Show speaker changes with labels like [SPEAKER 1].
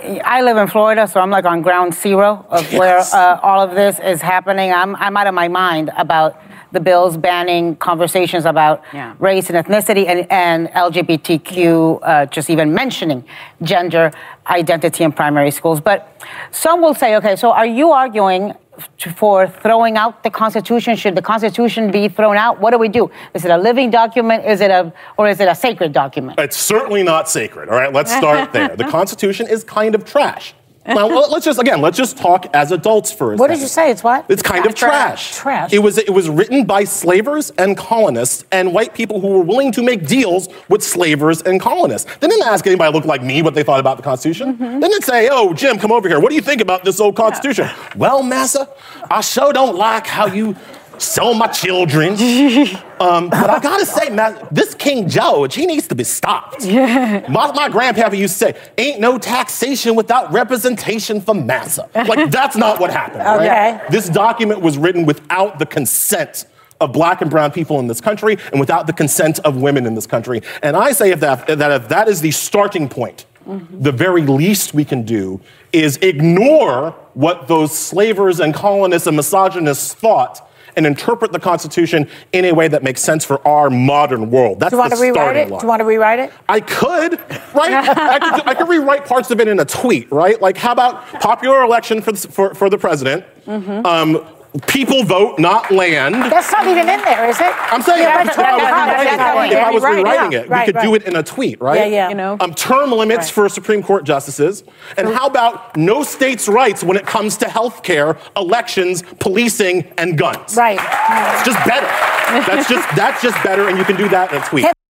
[SPEAKER 1] I live in Florida, so I'm like on ground zero of where all of this is happening. I'm out of my mind about the bills banning conversations about race and ethnicity and LGBTQ, just even mentioning gender identity in primary schools. But some will say, okay, so are you arguing for throwing out the Constitution? Should the Constitution be thrown out? What do we do? Is it a living document? Or is it a sacred document?
[SPEAKER 2] It's certainly not sacred. All right, let's start there. The Constitution is kind of trash. Now, let's just talk as adults for a second.
[SPEAKER 3] What did you say? It's what?
[SPEAKER 2] It's kind of trash.
[SPEAKER 3] Trash.
[SPEAKER 2] It was written by slavers and colonists and white people who were willing to make deals with slavers and colonists. They didn't ask anybody who looked like me what they thought about the Constitution. They didn't say, oh, Jim, come over here. What do you think about this old Constitution? Well, massa, I sure don't like how you sell my children. But I gotta say, man, this King George, he needs to be stopped. My grandpapa used to say, ain't no taxation without representation for massa. Like, that's not what happened, right? This document was written without the consent of black and brown people in this country and without the consent of women in this country. And I say if that is the starting point, the very least we can do is ignore what those slavers and colonists and misogynists thought and interpret the Constitution in a way that makes sense for our modern world. That's the starting line.
[SPEAKER 3] Do you want to rewrite it?
[SPEAKER 2] I could, right? I could rewrite parts of it in a tweet, right? Like, how about popular election for the president? People vote, not land.
[SPEAKER 3] That's not even in there, is it?
[SPEAKER 2] I'm saying if I was rewriting it, we could do it in a tweet, right?
[SPEAKER 3] Yeah.
[SPEAKER 4] You know?
[SPEAKER 2] Term limits for Supreme Court justices. And how about no states' rights when it comes to health care, elections, policing, and guns?
[SPEAKER 3] Right.
[SPEAKER 2] It's just better. That's just better, and you can do that in a tweet.